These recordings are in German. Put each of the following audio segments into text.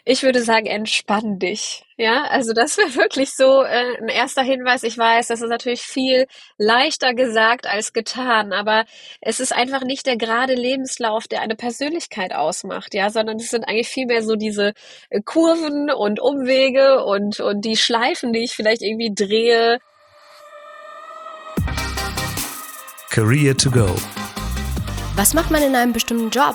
Ich würde sagen, entspann dich. Ja, also das wäre wirklich so ein erster Hinweis. Ich weiß, das ist natürlich viel leichter gesagt als getan, aber es ist einfach nicht der gerade Lebenslauf, der eine Persönlichkeit ausmacht, ja, sondern es sind eigentlich vielmehr so diese Kurven und Umwege und die Schleifen, die ich vielleicht irgendwie drehe. Career to go. Was macht man in einem bestimmten Job?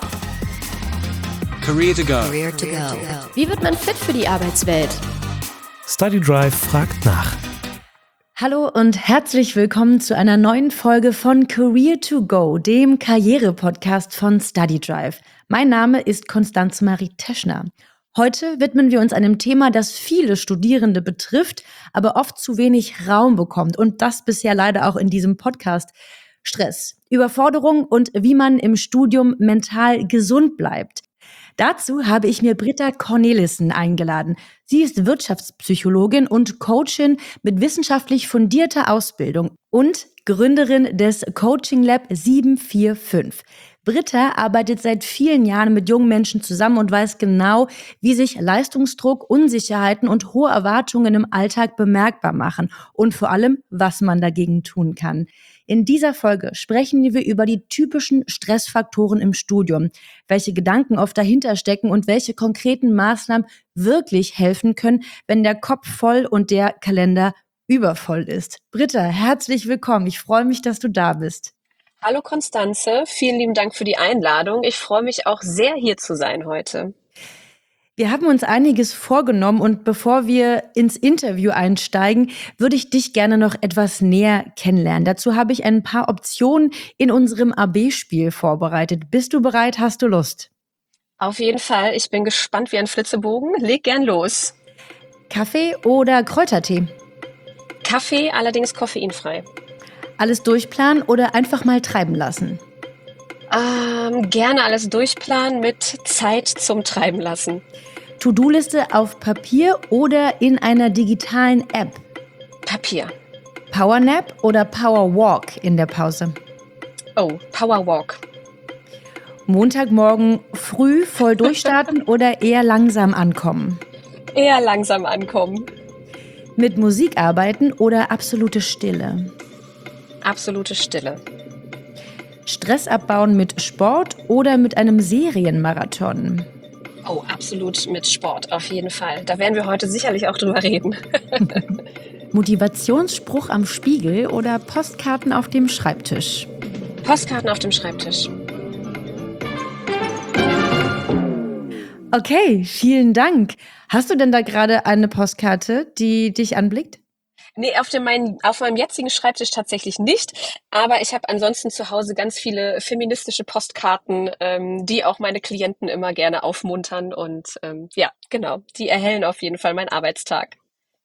Career to go. Career to go. Wie wird man fit für die Arbeitswelt? StudyDrive fragt nach. Hallo und herzlich willkommen zu einer neuen Folge von Career to Go, dem Karriere-Podcast von StudyDrive. Mein Name ist Constanze Marie Teschner. Heute widmen wir uns einem Thema, das viele Studierende betrifft, aber oft zu wenig Raum bekommt. Und das bisher leider auch in diesem Podcast. Stress, Überforderung und wie man im Studium mental gesund bleibt. Dazu habe ich mir Britta Cornelissen eingeladen. Sie ist Wirtschaftspsychologin und Coachin mit wissenschaftlich fundierter Ausbildung und Gründerin des Coaching Lab 745. Britta arbeitet seit vielen Jahren mit jungen Menschen zusammen und weiß genau, wie sich Leistungsdruck, Unsicherheiten und hohe Erwartungen im Alltag bemerkbar machen und vor allem, was man dagegen tun kann. In dieser Folge sprechen wir über die typischen Stressfaktoren im Studium, welche Gedanken oft dahinter stecken und welche konkreten Maßnahmen wirklich helfen können, wenn der Kopf voll und der Kalender übervoll ist. Britta, herzlich willkommen. Ich freue mich, dass du da bist. Hallo Constanze, vielen lieben Dank für die Einladung. Ich freue mich auch sehr, hier zu sein heute. Wir haben uns einiges vorgenommen und bevor wir ins Interview einsteigen, würde ich dich gerne noch etwas näher kennenlernen. Dazu habe ich ein paar Optionen in unserem AB-Spiel vorbereitet. Bist du bereit? Hast du Lust? Auf jeden Fall, ich bin gespannt wie ein Flitzebogen. Leg gern los. Kaffee oder Kräutertee? Kaffee, allerdings koffeinfrei. Alles durchplanen oder einfach mal treiben lassen? Gerne alles durchplanen mit Zeit zum Treiben lassen. To-Do-Liste auf Papier oder in einer digitalen App? Papier. Powernap oder Powerwalk in der Pause? Oh, Powerwalk. Montagmorgen früh voll durchstarten oder eher langsam ankommen? Eher langsam ankommen. Mit Musik arbeiten oder absolute Stille? Absolute Stille. Stress abbauen mit Sport oder mit einem Serienmarathon? Oh, absolut mit Sport, auf jeden Fall. Da werden wir heute sicherlich auch drüber reden. Motivationsspruch am Spiegel oder Postkarten auf dem Schreibtisch? Postkarten auf dem Schreibtisch. Okay, vielen Dank. Hast du denn da gerade eine Postkarte, die dich anblickt? Nee, auf meinem jetzigen Schreibtisch tatsächlich nicht, aber ich habe ansonsten zu Hause ganz viele feministische Postkarten, die auch meine Klienten immer gerne aufmuntern und ja, genau, die erhellen auf jeden Fall meinen Arbeitstag.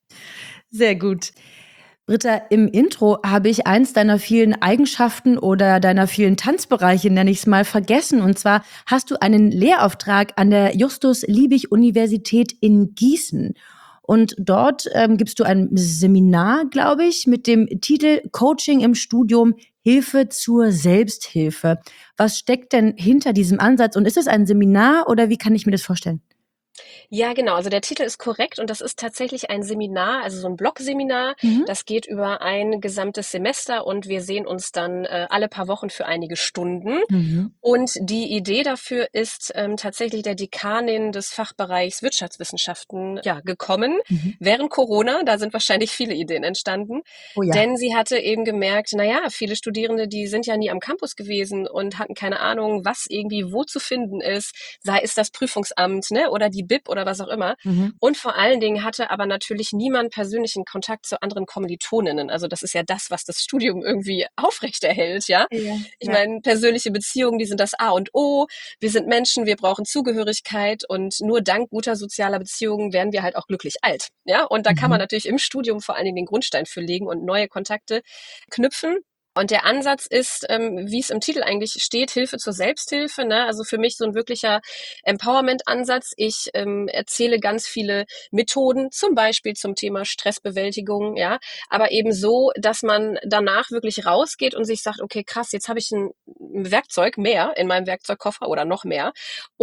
Sehr gut. Britta, im Intro habe ich eins deiner vielen Eigenschaften oder deiner vielen Tanzbereiche, nenne ich es mal, vergessen. Und zwar hast du einen Lehrauftrag an der Justus-Liebig-Universität in Gießen. Und dort gibst du ein Seminar, glaube ich, mit dem Titel Coaching im Studium, Hilfe zur Selbsthilfe. Was steckt denn hinter diesem Ansatz? Und ist es ein Seminar oder wie kann ich mir das vorstellen? Ja, genau. Also der Titel ist korrekt und das ist tatsächlich ein Seminar, also so ein Blogseminar. Mhm. Das geht über ein gesamtes Semester und wir sehen uns dann alle paar Wochen für einige Stunden. Mhm. Und die Idee dafür ist tatsächlich der Dekanin des Fachbereichs Wirtschaftswissenschaften gekommen. Mhm. Während Corona, da sind wahrscheinlich viele Ideen entstanden. Oh ja. Denn sie hatte eben gemerkt, naja, viele Studierende, die sind ja nie am Campus gewesen und hatten keine Ahnung, was irgendwie wo zu finden ist, sei es das Prüfungsamt, ne, oder die BIP oder was auch immer. Mhm. Und vor allen Dingen hatte aber natürlich niemand persönlichen Kontakt zu anderen Kommilitoninnen. Also das ist ja das, was das Studium irgendwie aufrechterhält, ja. Ja. Ich meine, persönliche Beziehungen, die sind das A und O. Wir sind Menschen, wir brauchen Zugehörigkeit und nur dank guter sozialer Beziehungen werden wir halt auch glücklich alt, ja. Und da kann man natürlich im Studium vor allen Dingen den Grundstein für legen und neue Kontakte knüpfen. Und der Ansatz ist, wie es im Titel eigentlich steht, Hilfe zur Selbsthilfe, ne? Also für mich so ein wirklicher Empowerment-Ansatz. Ich erzähle ganz viele Methoden, zum Beispiel zum Thema Stressbewältigung, ja, aber eben so, dass man danach wirklich rausgeht und sich sagt, okay, krass, jetzt habe ich ein Werkzeug mehr in meinem Werkzeugkoffer oder noch mehr und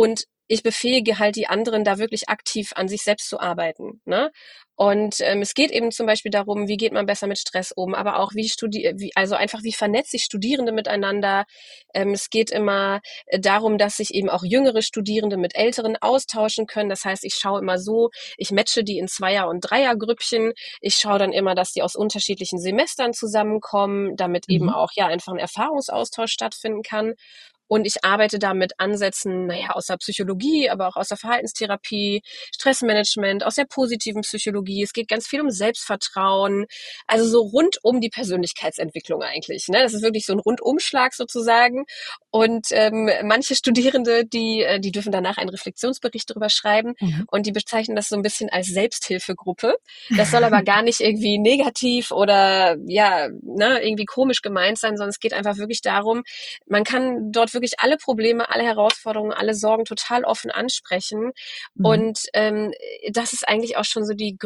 ich befähige halt die anderen, da wirklich aktiv an sich selbst zu arbeiten, ne? Und es geht eben zum Beispiel darum, wie geht man besser mit Stress um, aber auch also einfach wie vernetzt sich Studierende miteinander. Es geht immer darum, dass sich eben auch jüngere Studierende mit älteren austauschen können. Das heißt, ich schaue immer so, ich matche die in Zweier- und Dreiergrüppchen. Ich schaue dann immer, dass die aus unterschiedlichen Semestern zusammenkommen, damit eben auch ja einfach ein Erfahrungsaustausch stattfinden kann. Und ich arbeite da mit Ansätzen, aus der Psychologie, aber auch aus der Verhaltenstherapie, Stressmanagement, aus der positiven Psychologie. Es geht ganz viel um Selbstvertrauen, also so rund um die Persönlichkeitsentwicklung eigentlich. Ne? Das ist wirklich so ein Rundumschlag sozusagen. Und manche Studierende, die dürfen danach einen Reflexionsbericht darüber schreiben und die bezeichnen das so ein bisschen als Selbsthilfegruppe. Das soll aber gar nicht irgendwie negativ oder irgendwie komisch gemeint sein, sondern es geht einfach wirklich darum, man kann dort wirklich alle Probleme, alle Herausforderungen, alle Sorgen total offen ansprechen. Und das ist eigentlich auch schon so der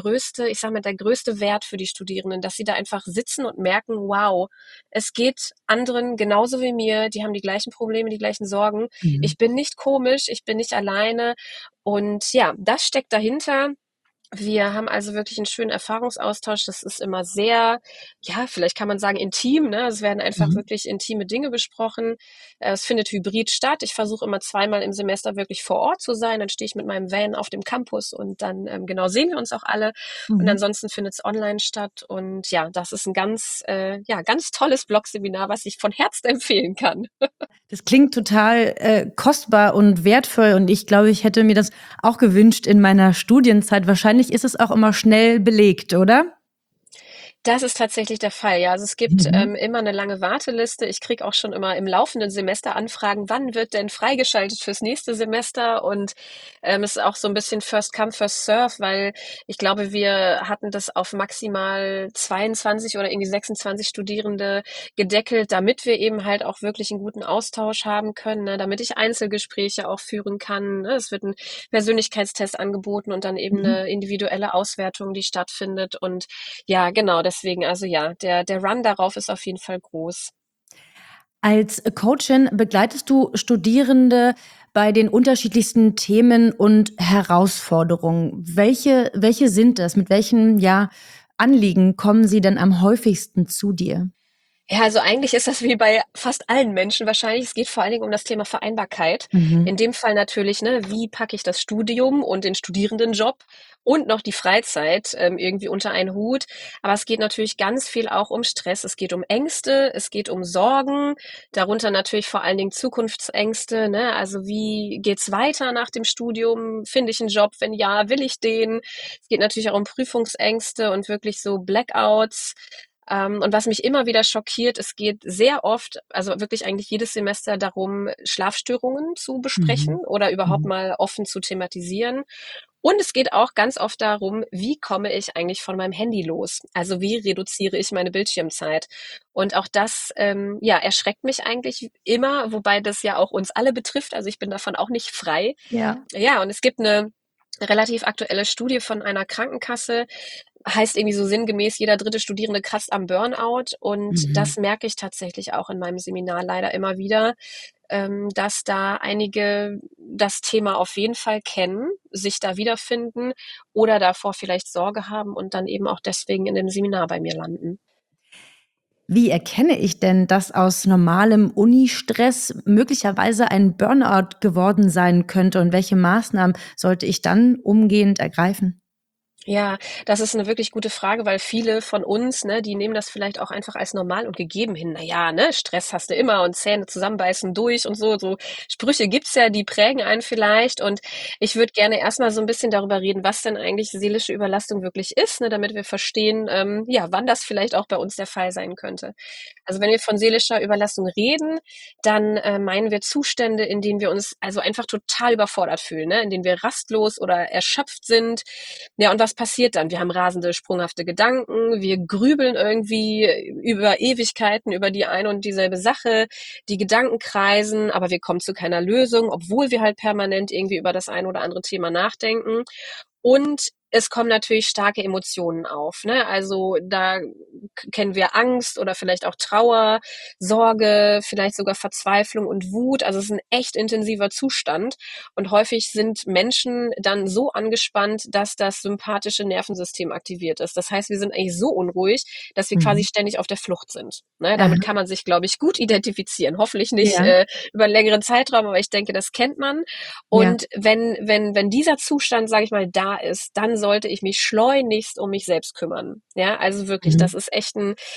größte Wert für die Studierenden, dass sie da einfach sitzen und merken, wow, es geht anderen genauso wie mir, die haben die gleichen Probleme, die gleichen Sorgen. Ich bin nicht komisch, ich bin nicht alleine. Und ja, das steckt dahinter. Wir haben also wirklich einen schönen Erfahrungsaustausch. Das ist immer sehr, vielleicht kann man sagen intim, ne? Es werden einfach wirklich intime Dinge besprochen. Es findet hybrid statt. Ich versuche immer 2-mal im Semester wirklich vor Ort zu sein. Dann stehe ich mit meinem Van auf dem Campus und dann sehen wir uns auch alle. Und ansonsten findet es online statt. Und ja, das ist ein ganz tolles Blogseminar, was ich von Herzen empfehlen kann. Das klingt total kostbar und wertvoll und ich glaube, ich hätte mir das auch gewünscht in meiner Studienzeit. Wahrscheinlich ist es auch immer schnell belegt, oder? Das ist tatsächlich der Fall, ja. Also es gibt immer eine lange Warteliste. Ich kriege auch schon immer im laufenden Semester Anfragen, wann wird denn freigeschaltet fürs nächste Semester? Und es ist auch so ein bisschen First Come, First Serve, weil ich glaube, wir hatten das auf maximal 22 oder irgendwie 26 Studierende gedeckelt, damit wir eben halt auch wirklich einen guten Austausch haben können, ne? Damit ich Einzelgespräche auch führen kann, ne? Es wird ein Persönlichkeitstest angeboten und dann eben eine individuelle Auswertung, die stattfindet. Und ja, genau, deswegen, also ja, der Run darauf ist auf jeden Fall groß. Als Coachin begleitest du Studierende bei den unterschiedlichsten Themen und Herausforderungen. Welche sind das? Mit welchen, Anliegen kommen sie denn am häufigsten zu dir? Ja, also eigentlich ist das wie bei fast allen Menschen wahrscheinlich. Es geht vor allen Dingen um das Thema Vereinbarkeit. In dem Fall natürlich, ne, wie packe ich das Studium und den Studierendenjob und noch die Freizeit irgendwie unter einen Hut. Aber es geht natürlich ganz viel auch um Stress. Es geht um Ängste, es geht um Sorgen, darunter natürlich vor allen Dingen Zukunftsängste, ne? Also wie geht's weiter nach dem Studium? Finde ich einen Job? Wenn ja, will ich den? Es geht natürlich auch um Prüfungsängste und wirklich so Blackouts. Und was mich immer wieder schockiert, es geht sehr oft, also wirklich eigentlich jedes Semester darum, Schlafstörungen zu besprechen oder überhaupt mal offen zu thematisieren. Und es geht auch ganz oft darum, wie komme ich eigentlich von meinem Handy los? Also wie reduziere ich meine Bildschirmzeit? Und auch das, erschreckt mich eigentlich immer, wobei das ja auch uns alle betrifft. Also ich bin davon auch nicht frei. Ja. Ja, und es gibt eine relativ aktuelle Studie von einer Krankenkasse, heißt irgendwie so sinngemäß, jeder dritte Studierende kratzt am Burnout. Und das merke ich tatsächlich auch in meinem Seminar leider immer wieder, dass da einige das Thema auf jeden Fall kennen, sich da wiederfinden oder davor vielleicht Sorge haben und dann eben auch deswegen in dem Seminar bei mir landen. Wie erkenne ich denn, dass aus normalem Uni-Stress möglicherweise ein Burnout geworden sein könnte und welche Maßnahmen sollte ich dann umgehend ergreifen? Ja, das ist eine wirklich gute Frage, weil viele von uns, ne, die nehmen das vielleicht auch einfach als normal und gegeben hin. Na ja, ne, Stress hast du immer und Zähne zusammenbeißen durch und so. So Sprüche gibt's ja, die prägen einen vielleicht. Und ich würde gerne erstmal so ein bisschen darüber reden, was denn eigentlich seelische Überlastung wirklich ist, ne, damit wir verstehen, wann das vielleicht auch bei uns der Fall sein könnte. Also wenn wir von seelischer Überlastung reden, dann meinen wir Zustände, in denen wir uns also einfach total überfordert fühlen, ne, in denen wir rastlos oder erschöpft sind. Ja, und was passiert dann? Wir haben rasende, sprunghafte Gedanken, wir grübeln irgendwie über Ewigkeiten, über die eine und dieselbe Sache, die Gedanken kreisen, aber wir kommen zu keiner Lösung, obwohl wir halt permanent irgendwie über das eine oder andere Thema nachdenken. Und es kommen natürlich starke Emotionen auf, ne? Also da kennen wir Angst oder vielleicht auch Trauer, Sorge, vielleicht sogar Verzweiflung und Wut. Also es ist ein echt intensiver Zustand. Und häufig sind Menschen dann so angespannt, dass das sympathische Nervensystem aktiviert ist. Das heißt, wir sind eigentlich so unruhig, dass wir quasi Mhm. ständig auf der Flucht sind. Ne? Aha. Damit kann man sich, glaube ich, gut identifizieren. Hoffentlich nicht Ja. über einen längeren Zeitraum, aber ich denke, das kennt man. Ja. Und wenn dieser Zustand, sage ich mal, da ist, dann sollte ich mich schleunigst um mich selbst kümmern. Ja, also wirklich, das ist echt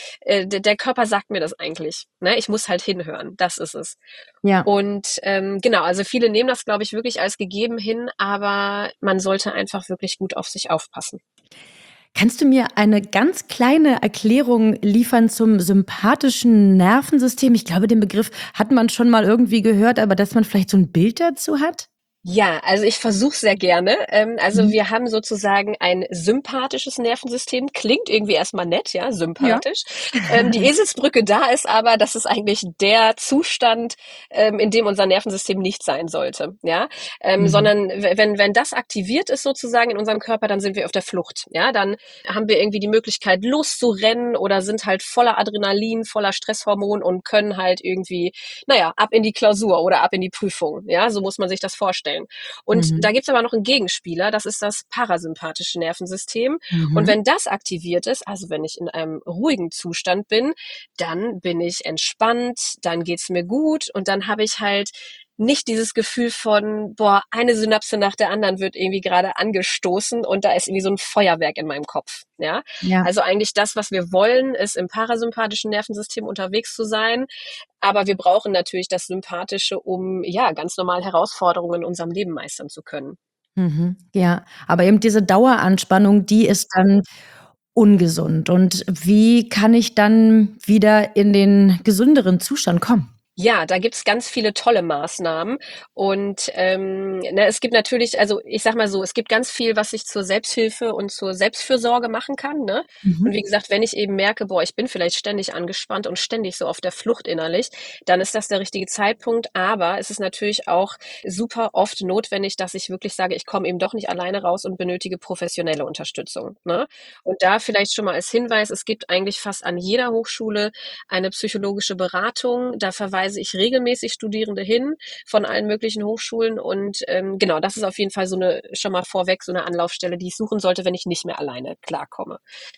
der Körper sagt mir das eigentlich. Ne? Ich muss halt hinhören. Das ist es. Ja. Und genau, also viele nehmen das, glaube ich, wirklich als gegeben hin, aber man sollte einfach wirklich gut auf sich aufpassen. Kannst du mir eine ganz kleine Erklärung liefern zum sympathischen Nervensystem? Ich glaube, den Begriff hat man schon mal irgendwie gehört, aber dass man vielleicht so ein Bild dazu hat? Ja, also ich versuche sehr gerne. Also Mhm. wir haben sozusagen ein sympathisches Nervensystem. Klingt irgendwie erstmal nett, ja, Ja. sympathisch. Die Eselsbrücke da ist aber, das ist eigentlich der Zustand, in dem unser Nervensystem nicht sein sollte, ja. Mhm. Sondern wenn das aktiviert ist sozusagen in unserem Körper, dann sind wir auf der Flucht, ja. Dann haben wir irgendwie die Möglichkeit loszurennen oder sind halt voller Adrenalin, voller Stresshormon und können halt irgendwie, naja, ab in die Klausur oder ab in die Prüfung, ja. So muss man sich das vorstellen. Und Mhm. da gibt's aber noch einen Gegenspieler, das ist das parasympathische Nervensystem. Und Mhm. wenn das aktiviert ist, also wenn ich in einem ruhigen Zustand bin, dann bin ich entspannt, dann geht's mir gut und dann habe ich halt nicht dieses Gefühl von, boah, eine Synapse nach der anderen wird irgendwie gerade angestoßen und da ist irgendwie so ein Feuerwerk in meinem Kopf, ja. Ja. Also eigentlich das, was wir wollen, ist im parasympathischen Nervensystem unterwegs zu sein. Aber wir brauchen natürlich das Sympathische, um ja ganz normal Herausforderungen in unserem Leben meistern zu können. Mhm. Ja, aber eben diese Daueranspannung, die ist dann ungesund. Und wie kann ich dann wieder in den gesünderen Zustand kommen? Ja, da gibt's ganz viele tolle Maßnahmen und ne, es gibt natürlich, also ich sag mal so, es gibt ganz viel, was ich zur Selbsthilfe und zur Selbstfürsorge machen kann, ne? Und Mhm. wie gesagt, wenn ich eben merke, boah, ich bin vielleicht ständig angespannt und ständig so auf der Flucht innerlich, dann ist das der richtige Zeitpunkt. Aber es ist natürlich auch super oft notwendig, dass ich wirklich sage, ich komme eben doch nicht alleine raus und benötige professionelle Unterstützung, ne? Und da vielleicht schon mal als Hinweis, es gibt eigentlich fast an jeder Hochschule eine psychologische Beratung. Da verweise ich regelmäßig Studierende hin von allen möglichen Hochschulen und genau, das ist auf jeden Fall so eine, schon mal vorweg, so eine Anlaufstelle, die ich suchen sollte, wenn ich nicht mehr alleine klarkomme.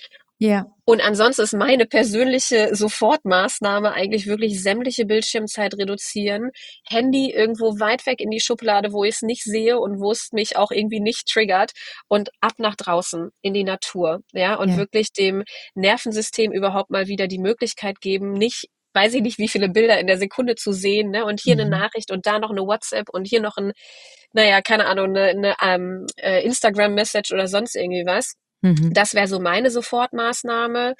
Ja. Und ansonsten ist meine persönliche Sofortmaßnahme eigentlich wirklich sämtliche Bildschirmzeit reduzieren, Handy irgendwo weit weg in die Schublade, wo ich es nicht sehe und wo es mich auch irgendwie nicht triggert und ab nach draußen in die Natur, ja, und Ja. wirklich dem Nervensystem überhaupt mal wieder die Möglichkeit geben, nicht weiß ich nicht, wie viele Bilder in der Sekunde zu sehen, ne? Und hier eine Mhm. Nachricht und da noch eine WhatsApp und hier noch ein, naja, keine Ahnung, eine Instagram-Message oder sonst irgendwie was. Mhm. Das wäre so meine Sofortmaßnahme.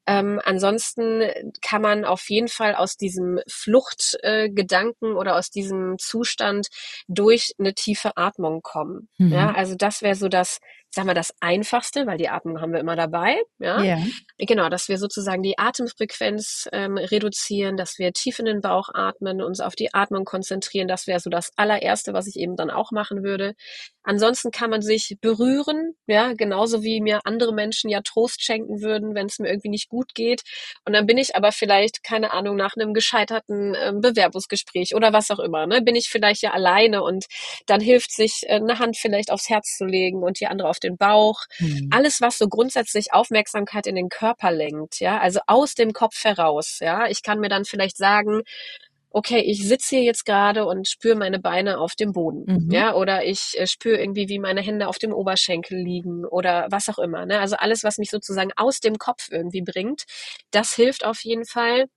Ansonsten kann man auf jeden Fall aus diesem Fluchtgedanken oder aus diesem Zustand durch eine tiefe Atmung kommen. Ja, Mhm. also das wäre so das, ich sag mal, das Einfachste, weil die Atmung haben wir immer dabei. Ja, Ja. genau, dass wir sozusagen die Atemfrequenz reduzieren, dass wir tief in den Bauch atmen, uns auf die Atmung konzentrieren. Das wäre so das allererste, was ich eben dann auch machen würde. Ansonsten kann man sich berühren, ja, genauso wie mir andere Menschen ja Trost schenken würden, wenn es mir irgendwie nicht gut geht. Und dann bin ich aber vielleicht, keine Ahnung, nach einem gescheiterten Bewerbungsgespräch oder was auch immer, ne, bin ich vielleicht ja alleine und dann hilft sich, eine Hand vielleicht aufs Herz zu legen und die andere auf den Bauch. Mhm. Alles, was so grundsätzlich Aufmerksamkeit in den Körper lenkt, ja, also aus dem Kopf heraus, ja. Ich kann mir dann vielleicht sagen, okay, ich sitze hier jetzt gerade und spüre meine Beine auf dem Boden, Mhm. ja, oder ich spüre irgendwie, wie meine Hände auf dem Oberschenkel liegen oder was auch immer, ne? Also alles, was mich sozusagen aus dem Kopf irgendwie bringt, das hilft auf jeden Fall.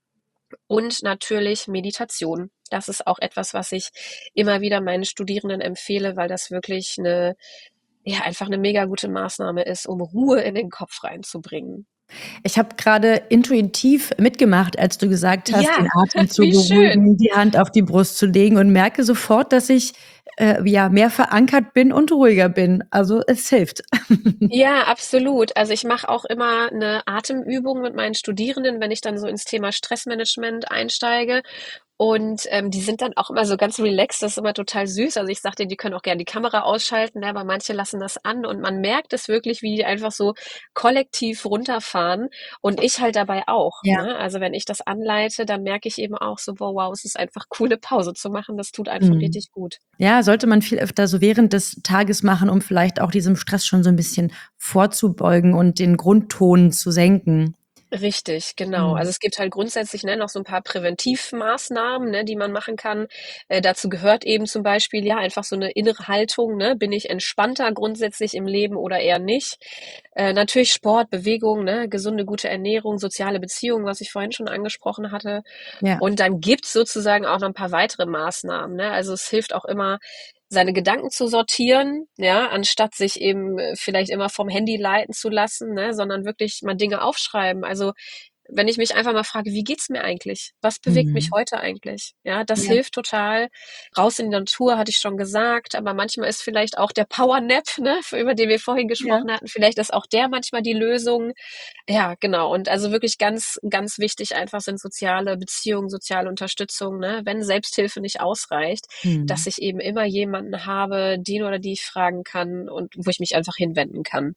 Und natürlich Meditation. Das ist auch etwas, was ich immer wieder meinen Studierenden empfehle, weil das wirklich eine, ja, einfach eine mega gute Maßnahme ist, um Ruhe in den Kopf reinzubringen. Ich habe gerade intuitiv mitgemacht, als du gesagt hast, den Ja, Atem zu wie schön. beruhigen, die Hand auf die Brust zu legen und merke sofort, dass ich, ja, mehr verankert bin und ruhiger bin. Also, es hilft. Ja, absolut. Also ich mache auch immer eine Atemübung mit meinen Studierenden, wenn ich dann so ins Thema Stressmanagement einsteige. Und die sind dann auch immer so ganz relaxed, das ist immer total süß. Also ich sag denen, die können auch gerne die Kamera ausschalten, ne, aber manche lassen das an und man merkt es wirklich, wie die einfach so kollektiv runterfahren und ich halt dabei auch. Ja. Ne? Also wenn ich das anleite, dann merke ich eben auch so, wow, es ist einfach cool, eine Pause zu machen. Das tut einfach Mhm. richtig gut. Ja, sollte man viel öfter so während des Tages machen, um vielleicht auch diesem Stress schon so ein bisschen vorzubeugen und den Grundton zu senken. Richtig, genau. Also Mhm. es gibt halt grundsätzlich, ne, noch so ein paar Präventivmaßnahmen, ne, die man machen kann. Dazu gehört eben zum Beispiel, ja, einfach so eine innere Haltung, ne? Bin ich entspannter grundsätzlich im Leben oder eher nicht? Natürlich Sport, Bewegung, ne, gesunde, gute Ernährung, soziale Beziehungen, was ich vorhin schon angesprochen hatte. Ja. Und dann gibt's sozusagen auch noch ein paar weitere Maßnahmen, ne? Also, es hilft auch immer, seine Gedanken zu sortieren, ja, anstatt sich eben vielleicht immer vom Handy leiten zu lassen, ne, sondern wirklich mal Dinge aufschreiben. Also, wenn ich mich einfach mal frage: „Wie geht's mir eigentlich? Was bewegt mich Mhm. heute eigentlich?“ Ja, das Ja. hilft total. Raus in die Natur, hatte ich schon gesagt, aber manchmal ist vielleicht auch der Powernap, ne, über den wir vorhin Ja. gesprochen hatten, vielleicht ist auch der manchmal die Lösung. Ja, genau. Und also wirklich ganz, ganz wichtig einfach sind soziale Beziehungen, soziale Unterstützung, ne? Wenn Selbsthilfe nicht ausreicht, dass Mhm. ich eben immer jemanden habe, den oder die ich fragen kann und wo ich mich einfach hinwenden kann.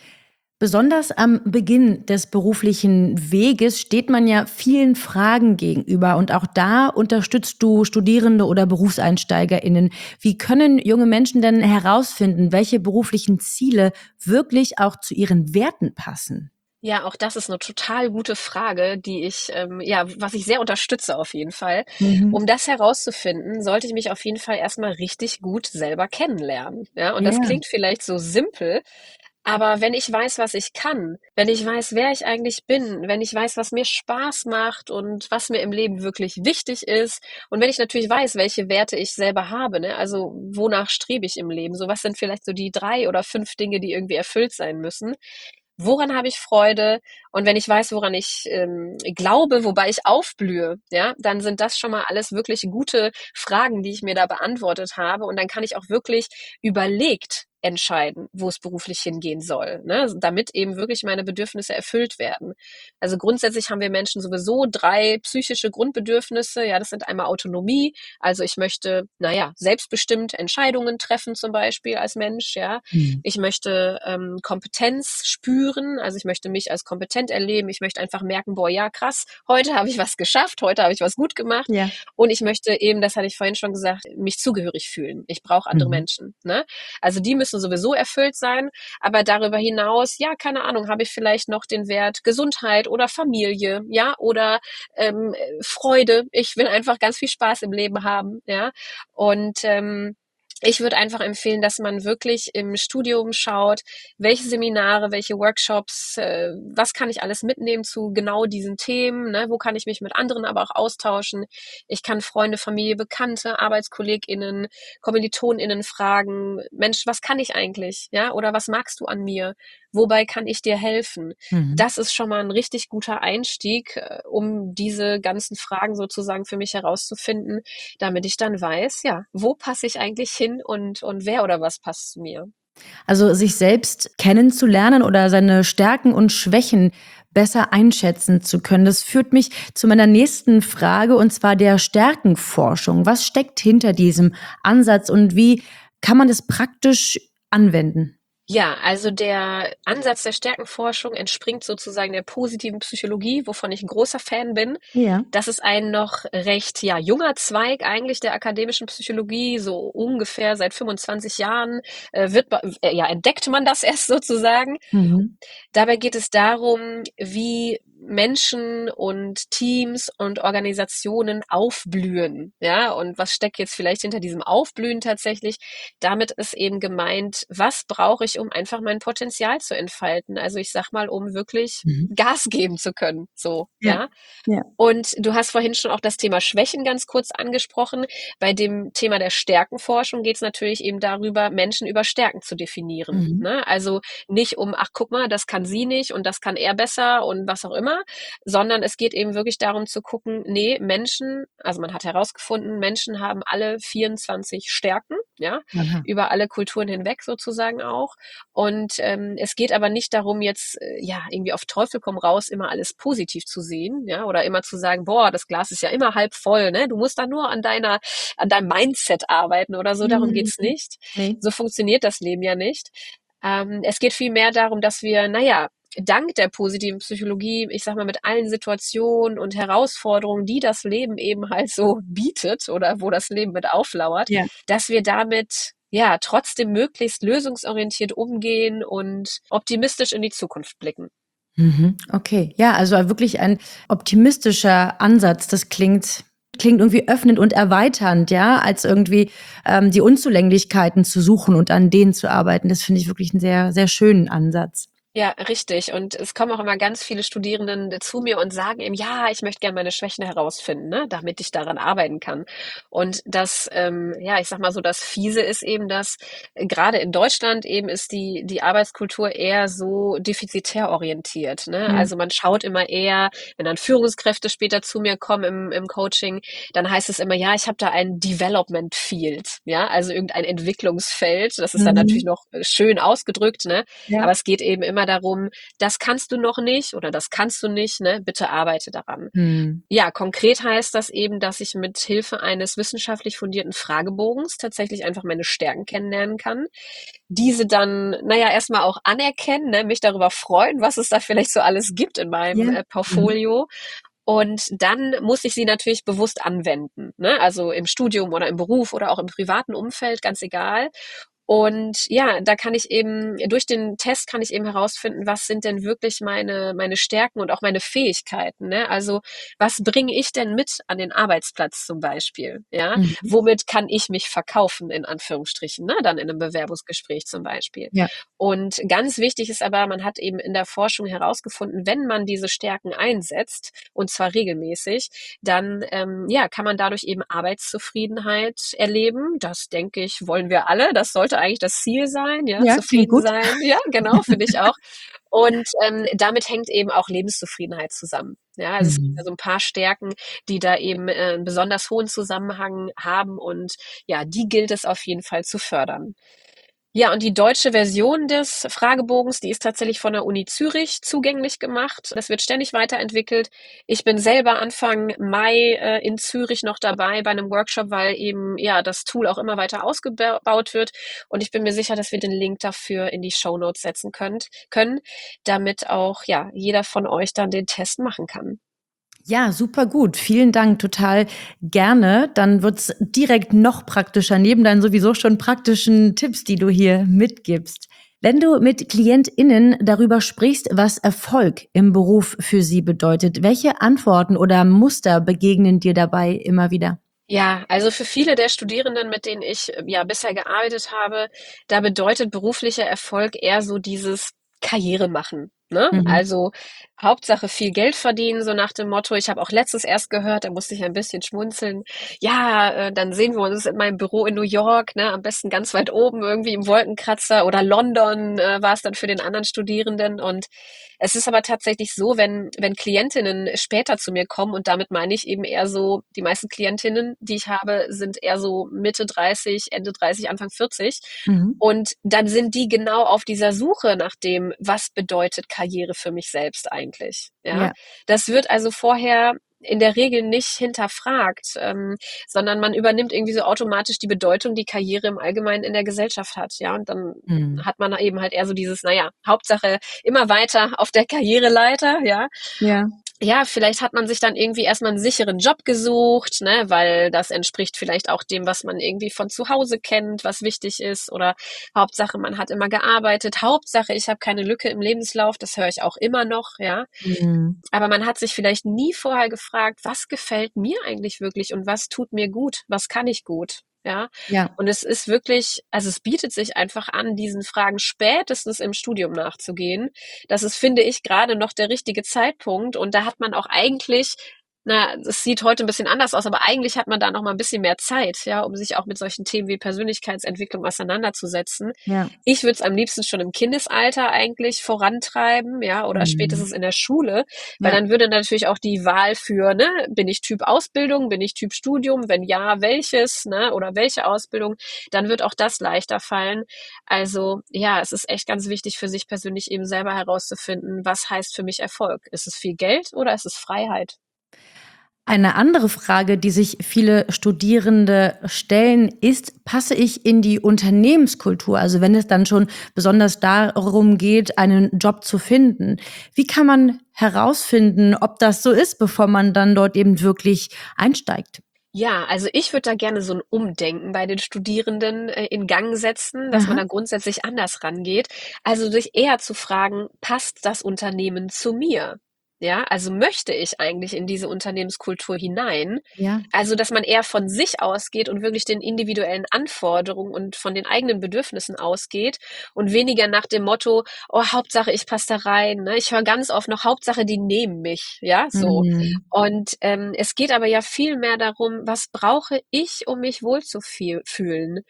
Besonders am Beginn des beruflichen Weges steht man ja vielen Fragen gegenüber und auch da unterstützt du Studierende oder BerufseinsteigerInnen. Wie können junge Menschen denn herausfinden, welche beruflichen Ziele wirklich auch zu ihren Werten passen? Ja, auch das ist eine total gute Frage, die ich, ja, was ich sehr unterstütze auf jeden Fall. Mhm. Um das herauszufinden, sollte ich mich auf jeden Fall erst mal richtig gut selber kennenlernen, ja? Und das Ja. klingt vielleicht so simpel, aber wenn ich weiß, was ich kann, wenn ich weiß, wer ich eigentlich bin, wenn ich weiß, was mir Spaß macht und was mir im Leben wirklich wichtig ist und wenn ich natürlich weiß, welche Werte ich selber habe, ne? Also, wonach strebe ich im Leben? So, was sind vielleicht so die 3 oder 5 Dinge, die irgendwie erfüllt sein müssen? Woran habe ich Freude? Und wenn ich weiß, woran ich glaube, wobei ich aufblühe, ja, dann sind das schon mal alles wirklich gute Fragen, die ich mir da beantwortet habe. Und dann kann ich auch wirklich überlegt entscheiden, wo es beruflich hingehen soll, ne? Damit eben wirklich meine Bedürfnisse erfüllt werden. Also grundsätzlich haben wir Menschen sowieso 3 psychische Grundbedürfnisse. Ja, das sind einmal Autonomie. Also ich möchte, naja, selbstbestimmt Entscheidungen treffen zum Beispiel als Mensch, ja. Mhm. Ich möchte Kompetenz spüren, also ich möchte mich als kompetent erleben. Ich möchte einfach merken, boah, ja, krass, heute habe ich was geschafft, heute habe ich was gut gemacht. Ja. Und ich möchte eben, das hatte ich vorhin schon gesagt, mich zugehörig fühlen. Ich brauche andere Mhm. Menschen. Ne? Also die müssen sowieso erfüllt sein, aber darüber hinaus, ja, keine Ahnung, habe ich vielleicht noch den Wert Gesundheit oder Familie, ja, oder Freude. Ich will einfach ganz viel Spaß im Leben haben, ja. Und ich würde einfach empfehlen, dass man wirklich im Studium schaut, welche Seminare, welche Workshops, was kann ich alles mitnehmen zu genau diesen Themen, ne? Wo kann ich mich mit anderen aber auch austauschen. Ich kann Freunde, Familie, Bekannte, ArbeitskollegInnen, KommilitonInnen fragen, Mensch, was kann ich eigentlich? Ja, oder was magst du an mir? Wobei kann ich dir helfen? Mhm. Das ist schon mal ein richtig guter Einstieg, um diese ganzen Fragen sozusagen für mich herauszufinden, damit ich dann weiß, ja, wo passe ich eigentlich hin und wer oder was passt zu mir. Also sich selbst kennenzulernen oder seine Stärken und Schwächen besser einschätzen zu können. Das führt mich zu meiner nächsten Frage, und zwar der Stärkenforschung. Was steckt hinter diesem Ansatz und wie kann man das praktisch anwenden? Ja, also der Ansatz der Stärkenforschung entspringt sozusagen der positiven Psychologie, wovon ich 'n großer Fan bin. Ja. Das ist ein noch recht, ja, junger Zweig eigentlich der akademischen Psychologie, so ungefähr seit 25 Jahren, ja, entdeckt man das erst sozusagen. Mhm. Dabei geht es darum, wie Menschen und Teams und Organisationen aufblühen, ja? Und was steckt jetzt vielleicht hinter diesem Aufblühen tatsächlich? Damit ist eben gemeint, was brauche ich, um einfach mein Potenzial zu entfalten? Also ich sage mal, um wirklich Mhm. Gas geben zu können, so, Ja. ja? Ja. Und du hast vorhin schon auch das Thema Schwächen ganz kurz angesprochen. Bei dem Thema der Stärkenforschung geht es natürlich eben darüber, Menschen über Stärken zu definieren, Mhm. ne? Also nicht um, ach guck mal, das kann sie nicht und das kann er besser und was auch immer, sondern es geht eben wirklich darum zu gucken, nee, Menschen, also man hat herausgefunden, Menschen haben alle 24 Stärken, ja, Aha. über alle Kulturen hinweg sozusagen auch. Und es geht aber nicht darum, jetzt ja irgendwie auf Teufel komm raus immer alles positiv zu sehen, ja, oder immer zu sagen, boah, das Glas ist ja immer halb voll, ne? Du musst da nur an deinem Mindset arbeiten oder so. Darum Mhm. geht's nicht. Nee. So funktioniert das Leben ja nicht. Es geht vielmehr darum, dass wir, naja, dank der positiven Psychologie, ich sag mal, mit allen Situationen und Herausforderungen, die das Leben eben halt so bietet oder wo das Leben mit auflauert, Ja. dass wir damit ja trotzdem möglichst lösungsorientiert umgehen und optimistisch in die Zukunft blicken. Mhm. Okay. Ja, also wirklich ein optimistischer Ansatz. Das klingt irgendwie öffnend und erweiternd, ja, als irgendwie die Unzulänglichkeiten zu suchen und an denen zu arbeiten. Das finde ich wirklich einen sehr, sehr schönen Ansatz. Ja, richtig. Und es kommen auch immer ganz viele Studierenden zu mir und sagen eben, ja, ich möchte gerne meine Schwächen herausfinden, ne, damit ich daran arbeiten kann. Und das, ja, ich sag mal so, das Fiese ist eben, dass gerade in Deutschland eben ist die Arbeitskultur eher so defizitär orientiert, ne? Mhm. Also man schaut immer eher, wenn dann Führungskräfte später zu mir kommen im Coaching, dann heißt es immer, ja, ich habe da ein Development Field, ja, also irgendein Entwicklungsfeld. Das ist dann natürlich Mhm. noch schön ausgedrückt, ne? Ja. Aber es geht eben immer darum, das kannst du noch nicht oder das kannst du nicht, ne? Bitte arbeite daran. Mhm. Ja, konkret heißt das eben, dass ich mit Hilfe eines wissenschaftlich fundierten Fragebogens tatsächlich einfach meine Stärken kennenlernen kann. Diese dann, naja, erstmal auch anerkennen, ne? Mich darüber freuen, was es da vielleicht so alles gibt in meinem Ja. Mhm. Portfolio. Und dann muss ich sie natürlich bewusst anwenden, ne? Also im Studium oder im Beruf oder auch im privaten Umfeld, ganz egal. Und ja, da kann ich eben, durch den Test kann ich eben herausfinden, was sind denn wirklich meine Stärken und auch meine Fähigkeiten, ne? Also, was bringe ich denn mit an den Arbeitsplatz zum Beispiel, ja? Mhm. Womit kann ich mich verkaufen, in Anführungsstrichen, ne? Dann in einem Bewerbungsgespräch zum Beispiel. Ja. Und ganz wichtig ist aber, man hat eben in der Forschung herausgefunden, wenn man diese Stärken einsetzt, und zwar regelmäßig, dann ja, kann man dadurch eben Arbeitszufriedenheit erleben. Das denke ich, wollen wir alle. Das sollte eigentlich das Ziel sein, ja, Ja, klingt zufrieden gut. sein. Ja, genau, finde ich auch. Und damit hängt eben auch Lebenszufriedenheit zusammen. Ja, also es gibt ja Mhm. so ein paar Stärken, die da eben einen besonders hohen Zusammenhang haben und ja, die gilt es auf jeden Fall zu fördern. Ja, und die deutsche Version des Fragebogens, die ist tatsächlich von der Uni Zürich zugänglich gemacht. Das wird ständig weiterentwickelt. Ich bin selber Anfang Mai in Zürich noch dabei bei einem Workshop, weil eben ja das Tool auch immer weiter ausgebaut wird. Und ich bin mir sicher, dass wir den Link dafür in die Shownotes setzen können, damit auch ja jeder von euch dann den Test machen kann. Ja, super gut. Vielen Dank, total gerne. Dann wird's direkt noch praktischer, neben deinen sowieso schon praktischen Tipps, die du hier mitgibst. Wenn du mit KlientInnen darüber sprichst, was Erfolg im Beruf für sie bedeutet, welche Antworten oder Muster begegnen dir dabei immer wieder? Ja, also für viele der Studierenden, mit denen ich ja bisher gearbeitet habe, da bedeutet beruflicher Erfolg eher so dieses Karriere machen, ne? Mhm. Also Hauptsache viel Geld verdienen, so nach dem Motto. Ich habe auch letztens erst gehört, da musste ich ein bisschen schmunzeln. Ja, dann sehen wir uns in meinem Büro in New York, ne? Am besten ganz weit oben irgendwie im Wolkenkratzer oder London war es dann für den anderen Studierenden. Und es ist aber tatsächlich so, wenn Klientinnen später zu mir kommen, und damit meine ich eben eher so, die meisten Klientinnen, die ich habe, sind eher so Mitte 30, Ende 30, Anfang 40. Mhm. Und dann sind die genau auf dieser Suche nach dem, was bedeutet Karriere für mich selbst eigentlich. Ja, Ja. das wird also vorher in der Regel nicht hinterfragt, sondern man übernimmt irgendwie so automatisch die Bedeutung, die Karriere im Allgemeinen in der Gesellschaft hat. Ja, und dann Mhm. hat man eben halt eher so dieses, naja, Hauptsache immer weiter auf der Karriereleiter, ja. Ja. Ja, vielleicht hat man sich dann irgendwie erstmal einen sicheren Job gesucht, ne, weil das entspricht vielleicht auch dem, was man irgendwie von zu Hause kennt, was wichtig ist. Oder Hauptsache, man hat immer gearbeitet. Hauptsache, ich habe keine Lücke im Lebenslauf. Das höre ich auch immer noch, ja. Mhm. Aber man hat sich vielleicht nie vorher gefragt, was gefällt mir eigentlich wirklich und was tut mir gut? Was kann ich gut? Ja. Ja. Und es ist wirklich, also es bietet sich einfach an, diesen Fragen spätestens im Studium nachzugehen. Das ist, finde ich, gerade noch der richtige Zeitpunkt. Und da hat man auch eigentlich es sieht heute ein bisschen anders aus, aber eigentlich hat man da noch mal ein bisschen mehr Zeit, ja, um sich auch mit solchen Themen wie Persönlichkeitsentwicklung auseinanderzusetzen. Ja. Ich würde es am liebsten schon im Kindesalter eigentlich vorantreiben, ja, oder spätestens in der Schule, weil Ja. dann würde natürlich auch die Wahl für, ne, bin ich Typ Ausbildung, bin ich Typ Studium, wenn ja, welches, ne, oder welche Ausbildung, dann wird auch das leichter fallen. Also, ja, es ist echt ganz wichtig für sich persönlich eben selber herauszufinden, was heißt für mich Erfolg? Ist es viel Geld oder ist es Freiheit? Eine andere Frage, die sich viele Studierende stellen, ist, passe ich in die Unternehmenskultur? Also wenn es dann schon besonders darum geht, einen Job zu finden. Wie kann man herausfinden, ob das so ist, bevor man dann dort eben wirklich einsteigt? Ja, also ich würde da gerne so ein Umdenken bei den Studierenden in Gang setzen, dass man Aha. da grundsätzlich anders rangeht. Also sich eher zu fragen, passt das Unternehmen zu mir? Ja, also möchte ich eigentlich in diese Unternehmenskultur hinein? Ja. Also, dass man eher von sich ausgeht und wirklich den individuellen Anforderungen und von den eigenen Bedürfnissen ausgeht und weniger nach dem Motto, oh, Hauptsache ich passe da rein. Ne? Ich höre ganz oft noch, Hauptsache die nehmen mich, ja, so. Mhm. Und es geht aber ja viel mehr darum, was brauche ich, um mich wohl zu fühlen?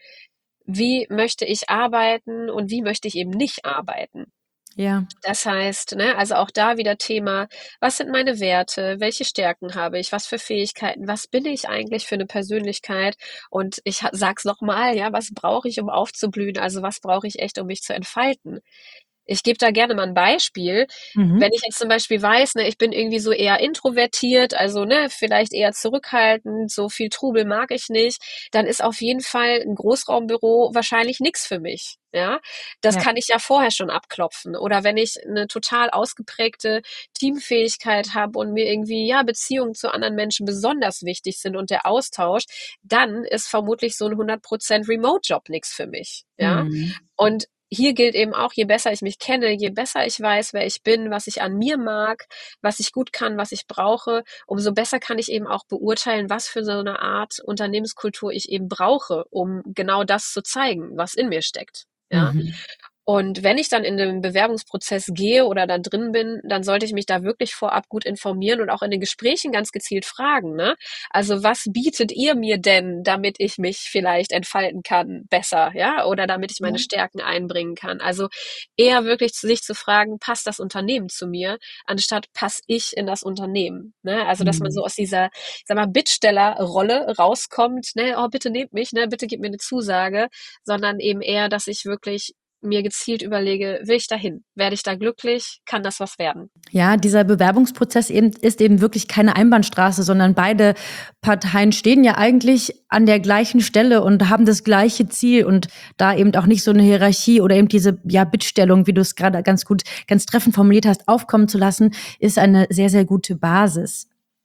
Wie möchte ich arbeiten und wie möchte ich eben nicht arbeiten? Ja. Das heißt, ne, also auch da wieder Thema, was sind meine Werte? Welche Stärken habe ich? Was für Fähigkeiten? Was bin ich eigentlich für eine Persönlichkeit? Und ich sag's noch mal, ja, was brauche ich, um aufzublühen? Also was brauche ich echt, um mich zu entfalten? Ich gebe da gerne mal ein Beispiel. Mhm. Wenn ich jetzt zum Beispiel weiß, ne, ich bin irgendwie so eher introvertiert, also ne, vielleicht eher zurückhaltend, so viel Trubel mag ich nicht, dann ist auf jeden Fall ein Großraumbüro wahrscheinlich nix für mich. Ja, das Ja. kann ich ja vorher schon abklopfen. Oder wenn ich eine total ausgeprägte Teamfähigkeit habe und mir irgendwie ja Beziehungen zu anderen Menschen besonders wichtig sind und der Austausch, dann ist vermutlich so ein 100% Remote-Job nix für mich. Ja, Mhm. und hier gilt eben auch, je besser ich mich kenne, je besser ich weiß, wer ich bin, was ich an mir mag, was ich gut kann, was ich brauche, umso besser kann ich eben auch beurteilen, was für so eine Art Unternehmenskultur ich eben brauche, um genau das zu zeigen, was in mir steckt. Ja. Mhm. Und wenn ich dann in den Bewerbungsprozess gehe oder da drin bin, dann sollte ich mich da wirklich vorab gut informieren und auch in den Gesprächen ganz gezielt fragen, ne? Also was bietet ihr mir denn, damit ich mich vielleicht entfalten kann besser, ja? Oder damit ich meine Ja. Stärken einbringen kann. Also eher wirklich sich zu fragen, passt das Unternehmen zu mir, anstatt passe ich in das Unternehmen, ne? Also dass man Mhm. so aus dieser, ich sag mal, Bittstellerrolle rauskommt, ne? Oh, bitte nehmt mich, ne? Bitte gib mir eine Zusage, sondern eben eher, dass ich wirklich mir gezielt überlege, will ich dahin? Werde ich da glücklich? Kann das was werden? Ja, dieser Bewerbungsprozess eben ist eben wirklich keine Einbahnstraße, sondern beide Parteien stehen ja eigentlich an der gleichen Stelle und haben das gleiche Ziel und da eben auch nicht so eine Hierarchie oder eben diese ja Bittstellung, wie du es gerade ganz gut, ganz treffend formuliert hast, aufkommen zu lassen, ist eine sehr, sehr gute Basis.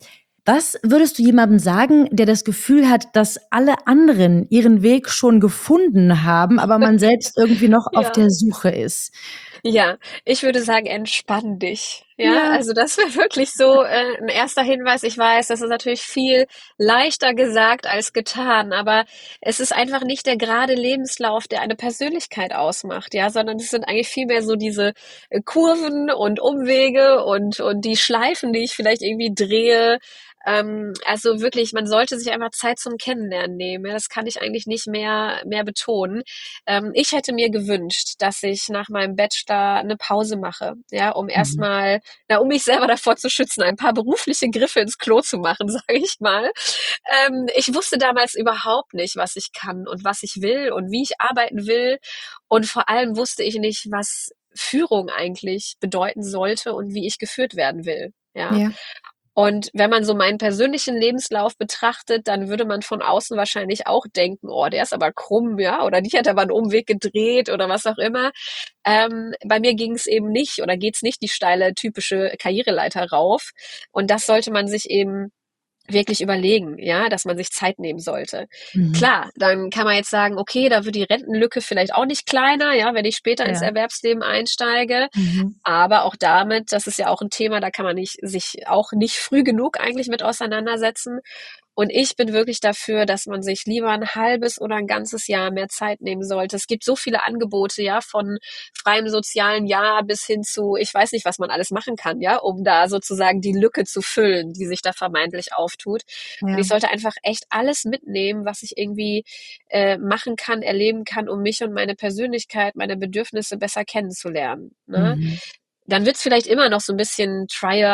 Was würdest du jemandem sagen, der das Gefühl hat, dass alle anderen ihren Weg schon gefunden haben, aber man selbst irgendwie noch auf Ja. der Suche ist? Ja, ich würde sagen, entspann dich. Ja, Ja. also das wäre wirklich so 'n erster Hinweis. Ich weiß, das ist natürlich viel leichter gesagt als getan, aber es ist einfach nicht der gerade Lebenslauf, der eine Persönlichkeit ausmacht, ja, sondern es sind eigentlich vielmehr so diese Kurven und Umwege und die Schleifen, die ich vielleicht irgendwie drehe. Also wirklich, man sollte sich einfach Zeit zum Kennenlernen nehmen. Ja, das kann ich eigentlich nicht mehr betonen. Ich hätte mir gewünscht, dass ich nach meinem Bachelor eine Pause mache, ja, um Mhm. erstmal, um mich selber davor zu schützen, ein paar berufliche Griffe ins Klo zu machen, sage ich mal. Ich wusste damals überhaupt nicht, was ich kann und was ich will und wie ich arbeiten will. Und vor allem wusste ich nicht, was Führung eigentlich bedeuten sollte und wie ich geführt werden will. Ja. Ja. Und wenn man so meinen persönlichen Lebenslauf betrachtet, dann würde man von außen wahrscheinlich auch denken, oh, der ist aber krumm, ja, oder die hat aber einen Umweg gedreht oder was auch immer. Bei mir ging es eben nicht oder geht's nicht die steile typische Karriereleiter rauf. Und das sollte man sich eben wirklich überlegen, ja, dass man sich Zeit nehmen sollte. Mhm. Klar, dann kann man jetzt sagen, okay, da wird die Rentenlücke vielleicht auch nicht kleiner, ja, wenn ich später ins Ja. Erwerbsleben einsteige. Mhm. Aber auch damit, das ist ja auch ein Thema, da kann man sich auch nicht früh genug eigentlich mit auseinandersetzen. Und ich bin wirklich dafür, dass man sich lieber ein halbes oder ein ganzes Jahr mehr Zeit nehmen sollte. Es gibt so viele Angebote, ja, von freiem sozialen Jahr bis hin zu, ich weiß nicht, was man alles machen kann, ja, um da sozusagen die Lücke zu füllen, die sich da vermeintlich auftut. Und ich sollte einfach echt alles mitnehmen, was ich irgendwie machen kann, erleben kann, um mich und meine Persönlichkeit, meine Bedürfnisse besser kennenzulernen. Ne? Mhm. Dann wird's vielleicht immer noch so ein bisschen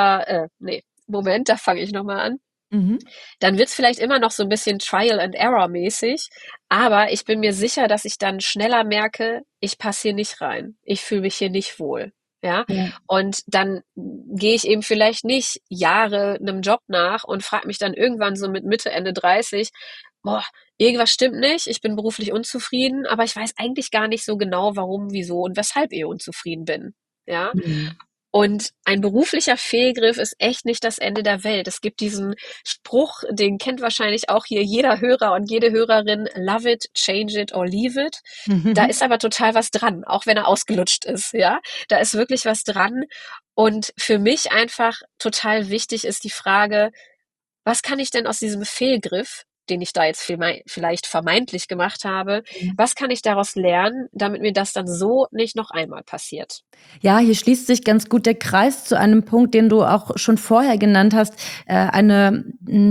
da fange ich nochmal an. Mhm. Dann wird's vielleicht immer noch so ein bisschen Trial and Error mäßig, aber ich bin mir sicher, dass ich dann schneller merke, ich passe hier nicht rein. Ich fühle mich hier nicht wohl. Ja, Ja. und dann gehe ich eben vielleicht nicht Jahre einem Job nach und frage mich dann irgendwann so mit Mitte, Ende 30, boah, irgendwas stimmt nicht, ich bin beruflich unzufrieden, aber ich weiß eigentlich gar nicht so genau, warum, wieso und weshalb ich unzufrieden bin. Ja, Mhm. und ein beruflicher Fehlgriff ist echt nicht das Ende der Welt. Es gibt diesen Spruch, den kennt wahrscheinlich auch hier jeder Hörer und jede Hörerin, love it, change it or leave it. Da Mhm. ist aber total was dran, auch wenn er ausgelutscht ist, ja. Da ist wirklich was dran. Und für mich einfach total wichtig ist die Frage, was kann ich denn aus diesem Fehlgriff, den ich da jetzt vielleicht vermeintlich gemacht habe, was kann ich daraus lernen, damit mir das dann so nicht noch einmal passiert? Ja, hier schließt sich ganz gut der Kreis zu einem Punkt, den du auch schon vorher genannt hast. Eine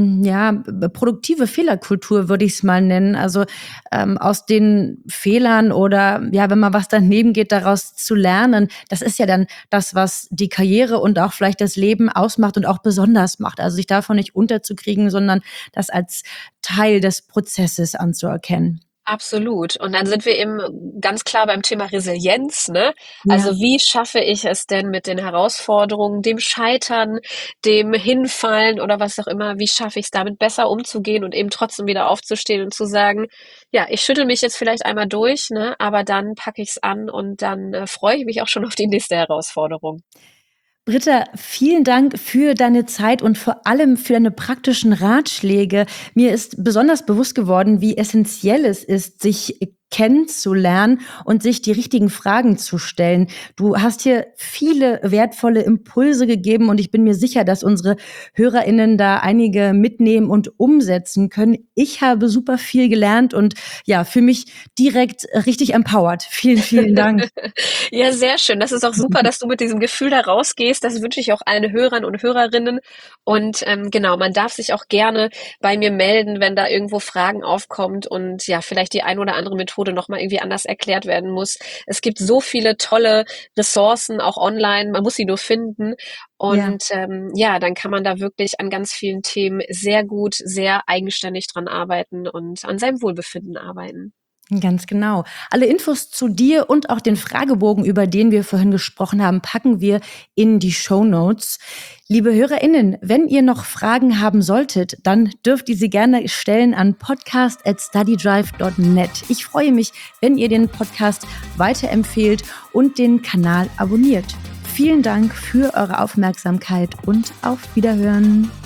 produktive Fehlerkultur würde ich es mal nennen. Also aus den Fehlern oder ja, wenn mal was daneben geht, daraus zu lernen. Das ist ja dann das, was die Karriere und auch vielleicht das Leben ausmacht und auch besonders macht. Also sich davon nicht unterzukriegen, sondern das als Teil des Prozesses anzuerkennen. Absolut. Und dann sind wir eben ganz klar beim Thema Resilienz, ne? Ja. Also wie schaffe ich es denn mit den Herausforderungen, dem Scheitern, dem Hinfallen oder was auch immer, wie schaffe ich es damit besser umzugehen und eben trotzdem wieder aufzustehen und zu sagen, ja, ich schüttel mich jetzt vielleicht einmal durch, ne? Aber dann packe ich es an und dann freue ich mich auch schon auf die nächste Herausforderung. Britta, vielen Dank für deine Zeit und vor allem für deine praktischen Ratschläge. Mir ist besonders bewusst geworden, wie essentiell es ist, sich kennenzulernen und sich die richtigen Fragen zu stellen. Du hast hier viele wertvolle Impulse gegeben und ich bin mir sicher, dass unsere HörerInnen da einige mitnehmen und umsetzen können. Ich habe super viel gelernt und ja, fühle mich direkt richtig empowered. Vielen, vielen Dank. Ja, sehr schön. Das ist auch super, dass du mit diesem Gefühl da rausgehst. Das wünsche ich auch allen Hörern und Hörerinnen. Und genau, man darf sich auch gerne bei mir melden, wenn da irgendwo Fragen aufkommt und ja, vielleicht die ein oder andere Methode nochmal irgendwie anders erklärt werden muss. Es gibt so viele tolle Ressourcen, auch online. Man muss sie nur finden. Ja. Und dann kann man da wirklich an ganz vielen Themen sehr gut, sehr eigenständig dran arbeiten und an seinem Wohlbefinden arbeiten. Ganz genau. Alle Infos zu dir und auch den Fragebogen, über den wir vorhin gesprochen haben, packen wir in die Shownotes. Liebe HörerInnen, wenn ihr noch Fragen haben solltet, dann dürft ihr sie gerne stellen an podcast@studydrive.net. Ich freue mich, wenn ihr den Podcast weiterempfehlt und den Kanal abonniert. Vielen Dank für eure Aufmerksamkeit und auf Wiederhören.